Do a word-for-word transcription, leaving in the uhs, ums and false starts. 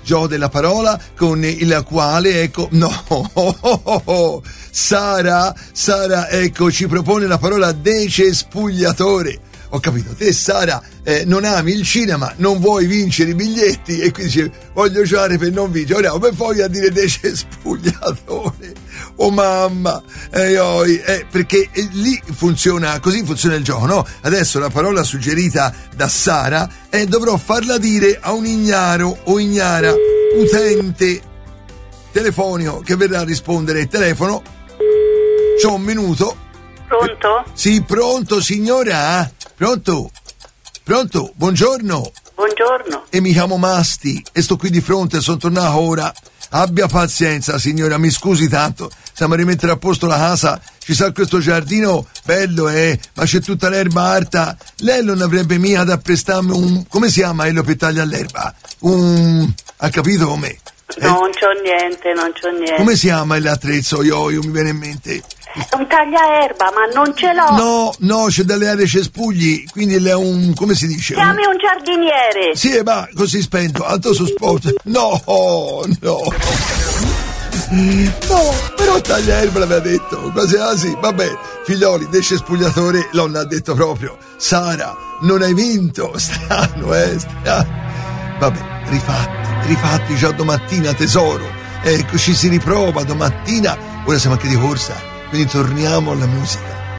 gioco della parola con il quale, ecco, no, Sara, Sara, ecco, ci propone la parola decespugliatore. Ho capito, te Sara eh, non ami il cinema, non vuoi vincere i biglietti e quindi dice voglio giocare per non vincere. Ora, come fai a dire decespugliatore? Oh mamma, eh, oh, eh, perché eh, lì funziona, così funziona il gioco, no? Adesso la parola suggerita da Sara è dovrò farla dire a un ignaro o ignara utente telefonico che verrà a rispondere al telefono. C'ho un minuto. Pronto? Sì, pronto signora? Pronto? Pronto? Buongiorno. Buongiorno. E mi chiamo Masti e sto qui di fronte, sono tornato ora. Abbia pazienza signora, mi scusi tanto, stiamo a rimettere a posto la casa, ci sa questo giardino bello eh, ma c'è tutta l'erba alta. Lei non avrebbe mica da prestarmi un, come si chiama quello per tagliare l'erba? Un, ha capito com'è? Eh? Non c'ho niente, non c'ho niente. Come si chiama l'attrezzo? Io, io mi viene in mente. Un tagliaerba, ma non ce l'ho. No, no, c'è dalle aree cespugli, quindi è un, come si dice? Chiami un giardiniere. Sì, ma così spento, alto su sport. No, no. No, però tagliaerba l'aveva detto, quasi quasi. Vabbè, figlioli, decespugliatore, l'ho detto proprio. Sara, non hai vinto. Strano, eh, strano. Vabbè, rifatti, rifatti già domattina, tesoro. Ecco, ci si riprova domattina. Ora siamo anche di corsa. Quindi torniamo alla musica.